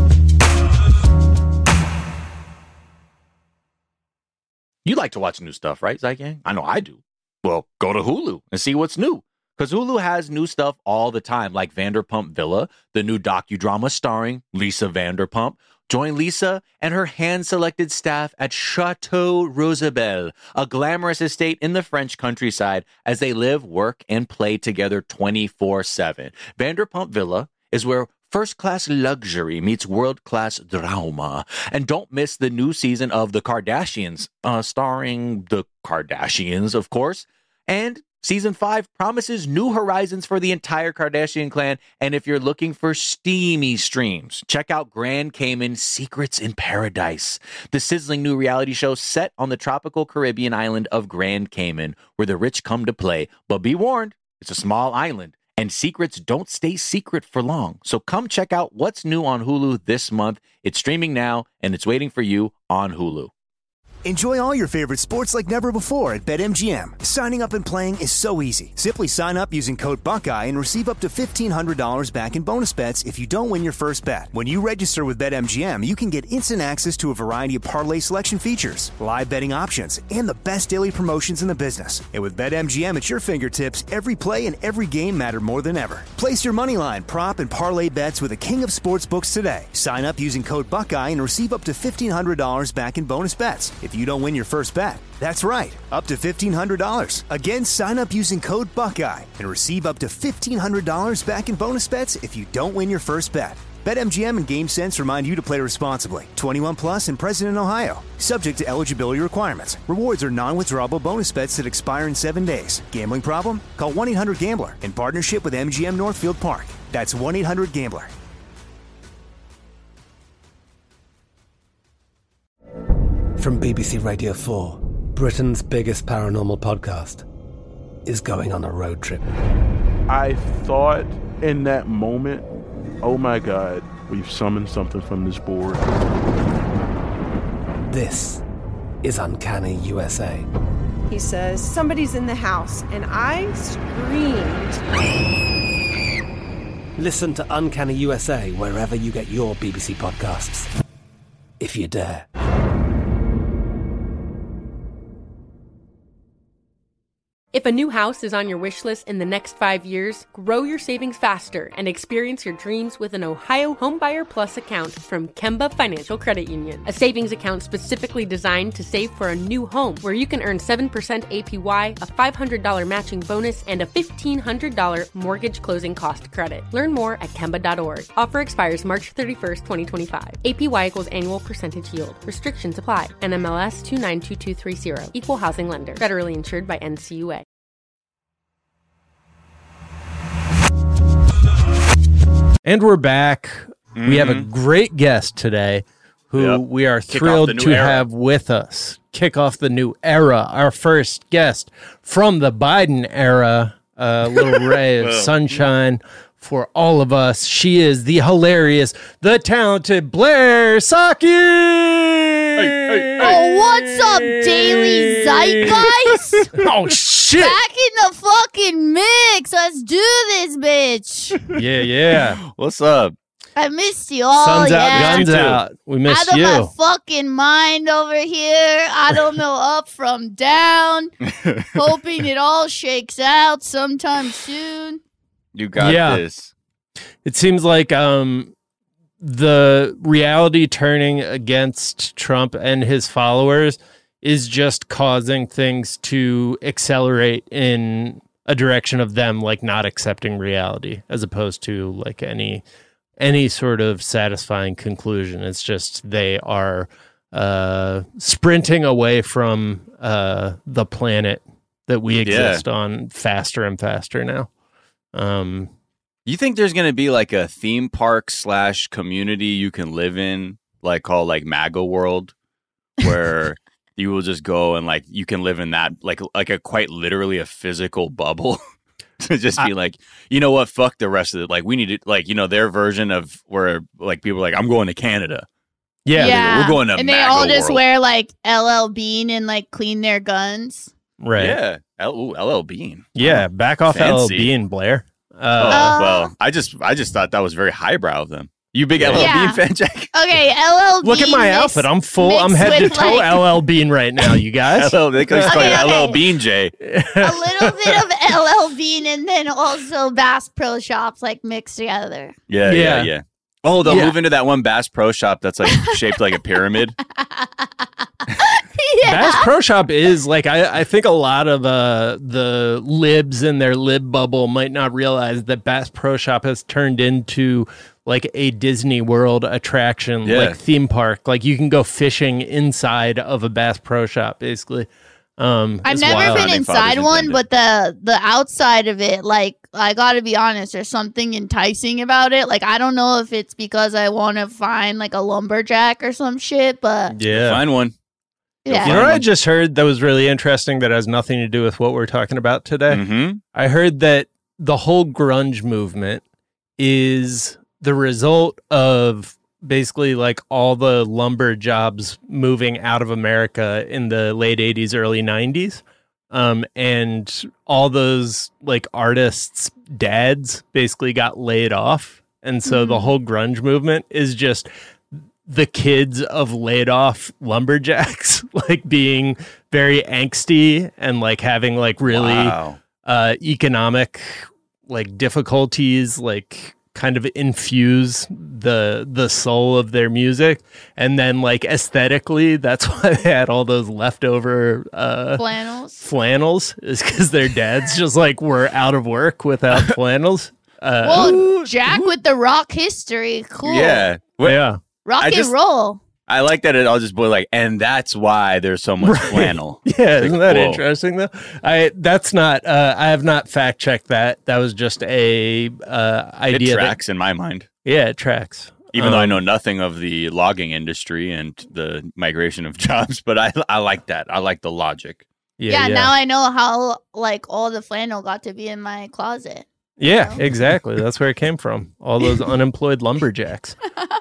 You like to watch new stuff, right, Zygang? I know I do. Well, go to Hulu and see what's new. Because Hulu has new stuff all the time, like Vanderpump Villa, the new docudrama starring Lisa Vanderpump. Join Lisa and her hand-selected staff at Chateau Rosabelle, a glamorous estate in the French countryside, as they live, work, and play together twenty-four seven. Vanderpump Villa is where first-class luxury meets world-class drama. And don't miss the new season of The Kardashians, uh, starring the Kardashians, of course. And Season five promises new horizons for the entire Kardashian clan, and if you're looking for steamy streams, check out Grand Cayman Secrets in Paradise, the sizzling new reality show set on the tropical Caribbean island of Grand Cayman, where the rich come to play. But be warned, it's a small island, and secrets don't stay secret for long. So come check out what's new on Hulu this month. It's streaming now, and it's waiting for you on Hulu. Enjoy all your favorite sports like never before at BetMGM. Signing up and playing is so easy. Simply sign up using code Buckeye and receive up to fifteen hundred dollars back in bonus bets if you don't win your first bet. When you register with BetMGM, you can get instant access to a variety of parlay selection features, live betting options, and the best daily promotions in the business. And with BetMGM at your fingertips, every play and every game matter more than ever. Place your moneyline, prop, and parlay bets with the king of sportsbooks today. Sign up using code Buckeye and receive up to fifteen hundred dollars back in bonus bets if you don't win your first bet. That's right, up to fifteen hundred dollars. Again, sign up using code Buckeye and receive up to fifteen hundred dollars back in bonus bets if you don't win your first bet. BetMGM and GameSense remind you to play responsibly. twenty-one plus and present in Ohio. Subject to eligibility requirements. Rewards are non-withdrawable bonus bets that expire in seven days. Gambling problem? Call one eight hundred gambler in partnership with M G M Northfield Park. That's one eight hundred gambler. From B B C Radio four, Britain's biggest paranormal podcast is going on a road trip. I thought in that moment, oh my God, we've summoned something from this board. This is Uncanny U S A. He says, somebody's in the house, and I screamed. Listen to Uncanny U S A wherever you get your B B C podcasts, if you dare. If a new house is on your wish list in the next five years, grow your savings faster and experience your dreams with an Ohio Homebuyer Plus account from Kemba Financial Credit Union. A savings account specifically designed to save for a new home, where you can earn seven percent A P Y, a five hundred dollars matching bonus, and a fifteen hundred dollars mortgage closing cost credit. Learn more at Kemba dot org. Offer expires March thirty-first, twenty twenty-five. A P Y equals annual percentage yield. Restrictions apply. N M L S two nine two two three zero. Equal housing lender. Federally insured by N C U A. And we're back. Mm-hmm. We have a great guest today who yep. we are Kick thrilled to era. have with us. Kick off the new era. Our first guest from the Biden era, a little ray of sunshine for all of us. She is the hilarious, the talented Blair Saki. Hey, hey, hey. Oh, what's up, Daily Zeitgeist? Oh, shit. Back in the fucking mix. Let's do this, bitch. Yeah, yeah. What's up? I missed you all. Sun's yeah. out, guns out. We missed out you. Out of my fucking mind over here. I don't know up from down. Hoping it all shakes out sometime soon. You got yeah. this. It seems like um, the reality turning against Trump and his followers is just causing things to accelerate in a direction of them like not accepting reality, as opposed to like any any sort of satisfying conclusion. It's just they are uh, sprinting away from uh, the planet that we exist yeah. on faster and faster now. Um, you think there's going to be like a theme park slash community you can live in, like called like MAGA World, where you will just go and like you can live in that like like a quite literally a physical bubble to just be I, like, you know what, fuck the rest of it. Like we need to like, you know, their version of where like people are like, I'm going to Canada. Yeah, yeah. We're going to and MAGA they all just World. wear like L L Bean and like clean their guns. Right. Yeah. L- ooh, L L Bean. Yeah. Back off L L Bean, Blair. Uh, oh, well, I just I just thought that was very highbrow of them. You big L L yeah. Bean fan, Jack? Okay, L L Bean. Look at my mix, outfit. I'm full. I'm head to toe like... L L Bean right now, you guys. L L, they call okay, okay. L L Bean J. A little bit of L L Bean and then also Bass Pro Shops like mixed together. Yeah, yeah, yeah. yeah. Oh, they'll yeah. move into that one Bass Pro Shop that's like shaped like a pyramid. Yeah. Bass Pro Shop is like I, I think a lot of uh, the libs in their lib bubble might not realize that Bass Pro Shop has turned into like a Disney World attraction, yeah. like theme park. Like you can go fishing inside of a Bass Pro Shop, basically. Um, I've it's never wild. been inside one, but the the outside of it, like, I gotta be honest, there's something enticing about it. Like, I don't know if it's because I want to find like a lumberjack or some shit, but Yeah. Find one. yeah. You know what I just heard that was really interesting that has nothing to do with what we're talking about today? Mm-hmm. I heard that the whole grunge movement is the result of basically like all the lumber jobs moving out of America in the late eighties, early nineties. Um, and all those like artists' dads basically got laid off. And so the whole grunge movement is just the kids of laid off lumberjacks, like being very angsty and like having like really Wow. uh, economic like difficulties, like kind of infuse the the soul of their music. And then like aesthetically, that's why they had all those leftover uh, Flannels. flannels, is because their dads just like were out of work without flannels. Uh, Well, Jack with the rock history, cool. Yeah. What- yeah. Rock I and just- roll. I like that it all just boiled like, and that's why there's so much flannel. Yeah, Like, isn't that whoa. interesting though? I that's not. Uh, I have not fact checked that. That was just a uh, It idea. tracks in my mind. That, yeah, it tracks. Even though I Um, know nothing of the logging industry and the migration of jobs, but I I like that. I like the logic. Yeah, now I know how like all the flannel got to be in my closet. Yeah, exactly. That's where it came from. All those unemployed lumberjacks.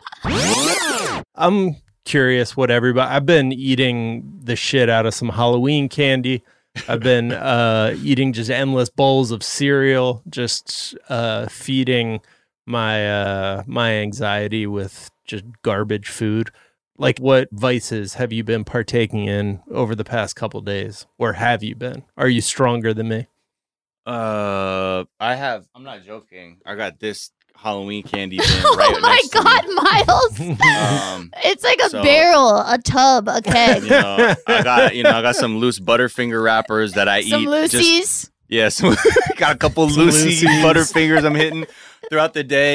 I'm curious what everybody. I've been eating the shit out of some Halloween candy. I've been uh, eating just endless bowls of cereal, just uh, feeding my uh, my anxiety with just garbage food. Like, what vices have you been partaking in over the past couple days, or have you been? Are you stronger than me? Uh, I have. I'm not joking. I got this Halloween candy bin right Oh my next to god, me. Miles! Um, It's like a so- barrel, a tub, a keg. you know, I got you know I got some loose Butterfinger wrappers that I Some eat. Lucy's. Just, yeah, some, got a couple Some Lucy Lucy's. Butterfingers I'm hitting throughout the day.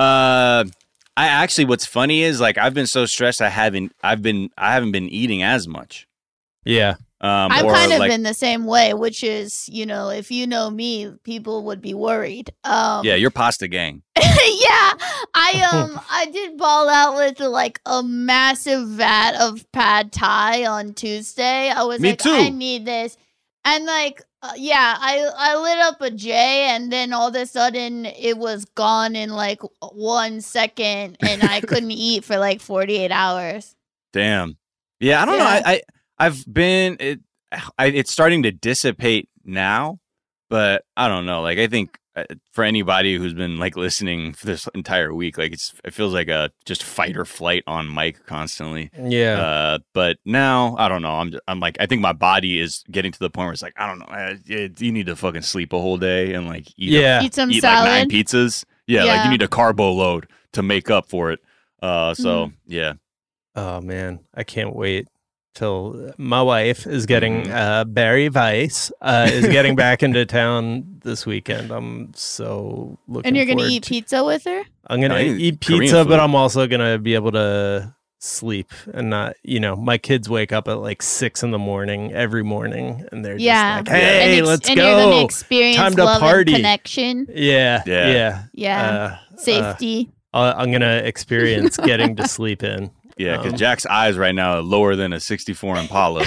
Uh, I actually, what's funny is like I've been so stressed. I haven't. I've been. I haven't been eating as much. Yeah. Um, I've or kind of like, been the same way, which is, you know, if you know me, people would be worried. Um, yeah, you're pasta gang. yeah, I um I did ball out with like a massive vat of pad thai on Tuesday. I was Me like, too. I need this, and like uh, yeah, I I lit up a J, and then all of a sudden it was gone in like one second, and I couldn't eat for like forty-eight hours. Damn. Yeah, I don't Yeah. know. I, I I've been it. I, it's starting to dissipate now, but I don't know. Like I think uh, for anybody who's been like listening for this entire week, like it's it feels like a just fight or flight on mic constantly. Yeah. Uh, but now I don't know. I'm just, I'm like I think my body is getting to the point where it's like I don't know. Uh, it, you need to fucking sleep a whole day and like eat a- Yeah. Eat some eat like nine salad. pizzas. Yeah, like Yeah. you need a carbo load to make up for it. Uh, so Mhm. yeah. Oh man, I can't wait till my wife is getting Mm-hmm. uh Barry Weiss uh is getting back into town this weekend. I'm so looking And you're gonna forward eat to- pizza with her? I'm gonna I eat eat Korean pizza, but food. I'm also gonna be able to sleep and not, you know, my kids wake up at like six in the morning every morning, and they're Yeah. just like, "Hey, and ex- let's and go! you're gonna experience Time to love party!" and connection. Yeah, Yeah. yeah, Yeah. Uh, Safety. uh, I'm gonna experience getting to sleep in. Yeah, because Um, Jack's eyes right now are lower than a sixty-four Impala.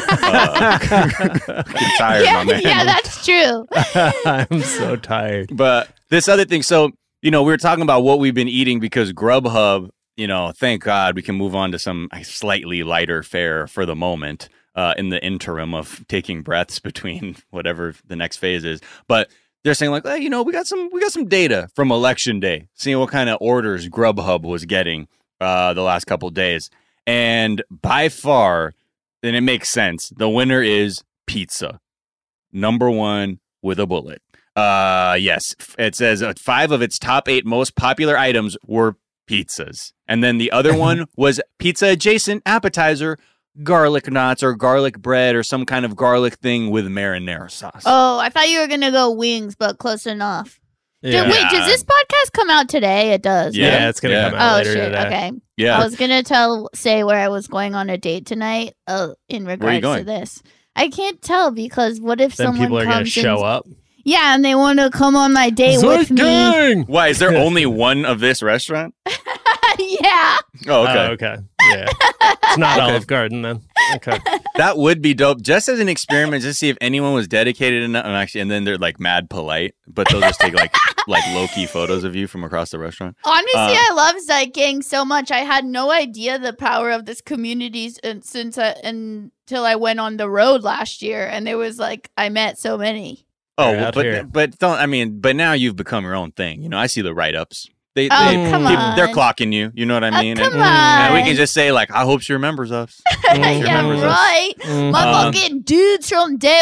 uh, getting tired, yeah, my man. yeah, that's true. I'm so tired. But this other thing, so you know, we were talking about what we've been eating because Grubhub, you know, thank God we can move on to some slightly lighter fare for the moment. Uh, in the interim of taking breaths between whatever the next phase is, but they're saying like, hey, you know, we got some we got some data from election day, seeing what kind of orders Grubhub was getting uh, the last couple of days, and by far, and it makes sense. The winner is pizza, number one with a bullet. Uh, yes, it says uh, five of its top eight most popular items were pizzas, and then the other one was pizza adjacent appetizer. Garlic knots or garlic bread or some kind of garlic thing with marinara sauce. Oh, I thought you were gonna go wings, but close enough. Did- Yeah. wait, does this podcast come out today? It does. Yeah, right? Yeah, it's gonna Yeah. come out Oh later shit. today. Okay. Yeah. I was gonna tell say where I was going on a date tonight. Uh, in regards to going? this, I can't tell because what if Then someone people are going to comes show and, up. Yeah, and they want to come on my date with me. Why is there only one of this restaurant? Yeah. Oh, okay. Oh, okay. Yeah. It's not Okay. Olive Garden then. Okay. That would be dope, just as an experiment, just see if anyone was dedicated enough. And actually, and then they're like mad polite, but they'll just take like like low key photos of you from across the restaurant. Honestly, Uh, I love Zeit Gang so much. I had no idea the power of this community s- since I, until I went on the road last year, and there was like I met so many. Oh, They're well, out but here. but don't I mean? But now you've become your own thing. You know, I see the write ups. They, Oh, they come people- on. they're clocking you. You know what I mean? come and, and we on. can just say like, I hope she remembers us. Yeah, right. Um, Motherfucking dudes from day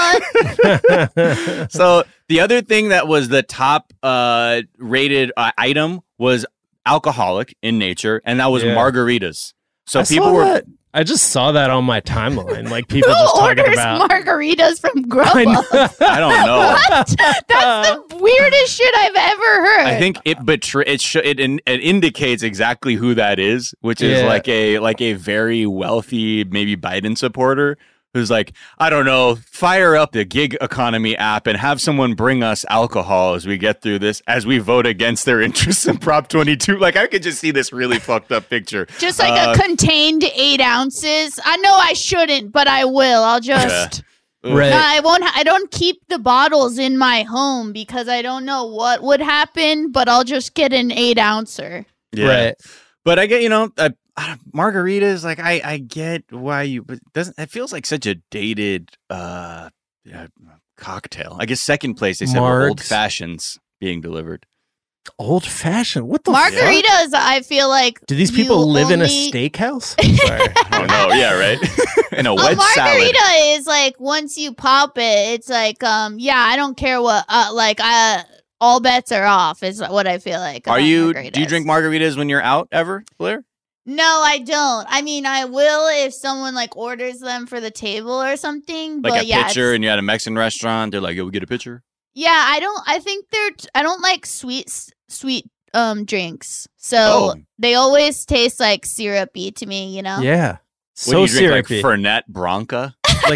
one. So the other thing that was the top uh, rated uh, item was alcoholic in nature, and that was Yeah. margaritas. So I people saw were. that. I just saw that on my timeline. Like people Who just talking orders about. margaritas from Grow I know. Up? I don't know. What? That's the weirdest shit I've ever heard. I think it betray it, sh- it in- it indicates exactly who that is, which is Yeah. like a like a very wealthy maybe Biden supporter who's like, I don't know, fire up the gig economy app and have someone bring us alcohol as we get through this, as we vote against their interests in Prop twenty-two. Like I could just see this really fucked up picture. Just like Uh, a contained eight ounces. I know I shouldn't, but I will. I'll just. yeah. Right. No, I won't. I don't keep the bottles in my home because I don't know what would happen. But I'll just get an eight ouncer. Yeah. Right. But I get, you know, uh, uh, margaritas, like I, I get why you, but it doesn't, it feels like such a dated uh, uh cocktail. I guess second place, they said were old Margs. fashions being delivered. Old fashioned. What the Margaritas, fuck? I feel like. Do these you people live in a only- steakhouse? Sorry. Oh no, yeah, right. In a A wedge margarita salad. is like once you pop it, it's like um yeah, I don't care what uh like uh all bets are off is what I feel like. Are about you? margaritas. Do you drink margaritas when you're out ever, Blair? No, I don't. I mean, I will if someone like orders them for the table or something. Like but a yeah, pitcher, it's- and you're at a Mexican restaurant. They're like, "Yo, we get a pitcher." yeah, I don't. I think they're. I don't like sweet s- sweet um drinks, so Oh. they always taste like syrupy to me. You know. Yeah. What So do you drink, syrupy. like Fernet Branca? Like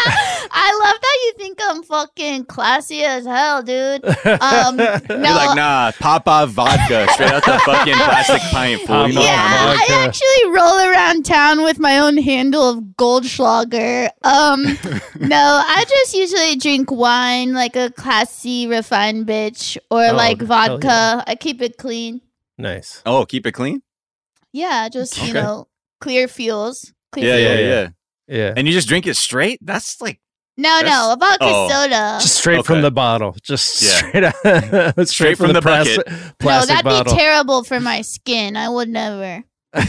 I love that you think I'm fucking classy as hell, dude. Um, no, You're like, nah, Papa vodka, straight out the fucking plastic pint. Fool. You know what yeah, I'm talking I actually roll around town with my own handle of Goldschlager. Um, no, I just usually drink wine like a classy, refined bitch, or Oh, like hell vodka. yeah. I keep it clean. nice. Oh, keep it clean. Yeah, just you Okay. know, clear fuels. Clear Yeah, yeah, fuels. yeah. Yeah. And you just drink it straight? That's like No, That's- no, a vodka oh. soda. Just straight Okay. from the bottle. Just Yeah. straight out. straight, Straight from, from the, the bucket. plastic, No, plastic that'd bottle. be terrible for my skin. I would never.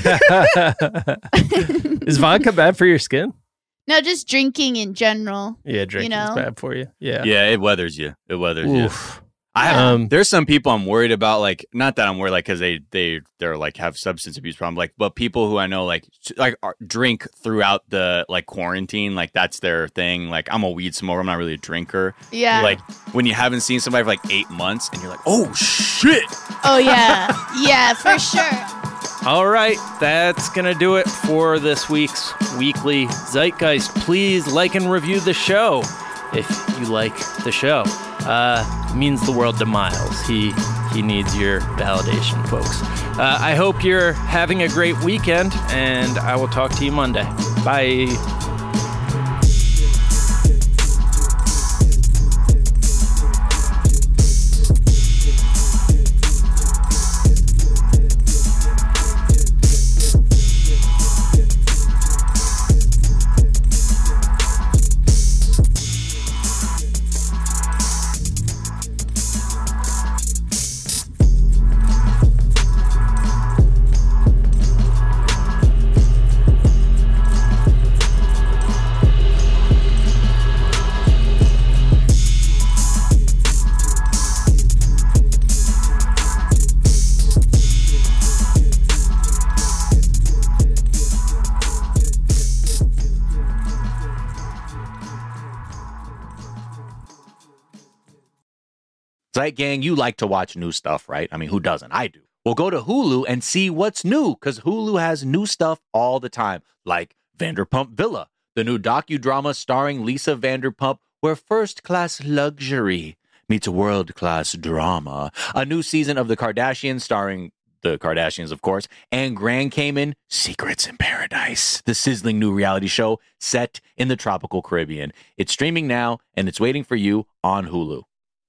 Is vodka bad for your skin? No, just drinking in general. Yeah, drinking's know? bad for you. Yeah. yeah, it weathers you. It weathers Oof. you. I have. Um, there's some people I'm worried about. Like, not that I'm worried, like, because they they they're like have substance abuse problem. Like, but people who I know like s- like are, drink throughout the like quarantine. Like that's their thing. Like I'm a weed smoker. I'm not really a drinker. Yeah. Like when you haven't seen somebody for like eight months and you're like, oh shit. Oh yeah, yeah, for sure. All right, that's going to do it for this week's weekly Zeitgeist. Please like and review the show if you like the show. Uh, it means the world to Miles. He he needs your validation, folks. Uh, I hope you're having a great weekend, and I will talk to you Monday. Bye. Zeit Gang, you like to watch new stuff, right? I mean, who doesn't? I do. Well, go to Hulu and see what's new, because Hulu has new stuff all the time, like Vanderpump Villa, the the new docudrama starring Lisa Vanderpump, where first-class luxury meets world-class drama. A new season of The Kardashians starring the Kardashians, of course, and Grand Cayman, Secrets in Paradise, the sizzling new reality show set in the tropical Caribbean. It's streaming now, and it's waiting for you on Hulu.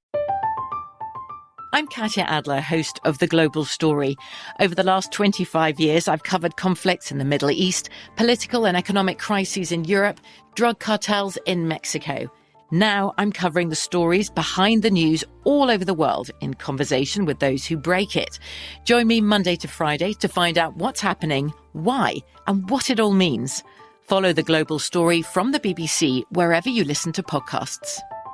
I'm Katya Adler, host of The Global Story. Over the last twenty-five years, I've covered conflicts in the Middle East, political and economic crises in Europe, drug cartels in Mexico. Now I'm covering the stories behind the news all over the world in conversation with those who break it. Join me Monday to Friday to find out what's happening, why, and what it all means. Follow The Global Story from the B B C wherever you listen to podcasts.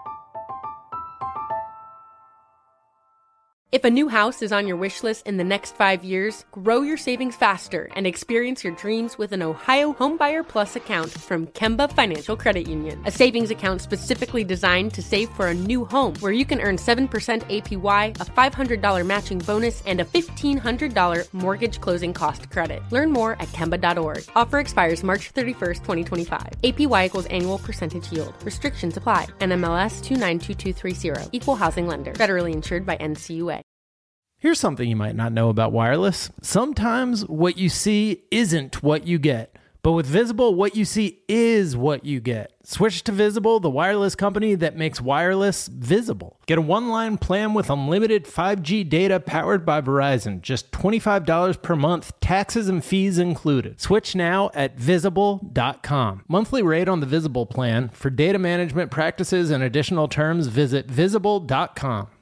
If a new house is on your wish list in the next five years, grow your savings faster and experience your dreams with an Ohio Homebuyer Plus account from Kemba Financial Credit Union. A savings account specifically designed to save for a new home, where you can earn seven percent A P Y, a five hundred dollars matching bonus, and a fifteen hundred dollars mortgage closing cost credit. Learn more at Kemba dot org. Offer expires March thirty-first, twenty twenty-five. A P Y equals annual percentage yield. Restrictions apply. N M L S two nine two two three zero. Equal housing lender. Federally insured by N C U A. Here's something you might not know about wireless. Sometimes what you see isn't what you get. But with Visible, what you see is what you get. Switch to Visible, the wireless company that makes wireless visible. Get a one-line plan with unlimited five G data powered by Verizon. Just twenty-five dollars per month, taxes and fees included. Switch now at visible dot com. Monthly rate on the Visible plan. For data management practices and additional terms, visit visible dot com.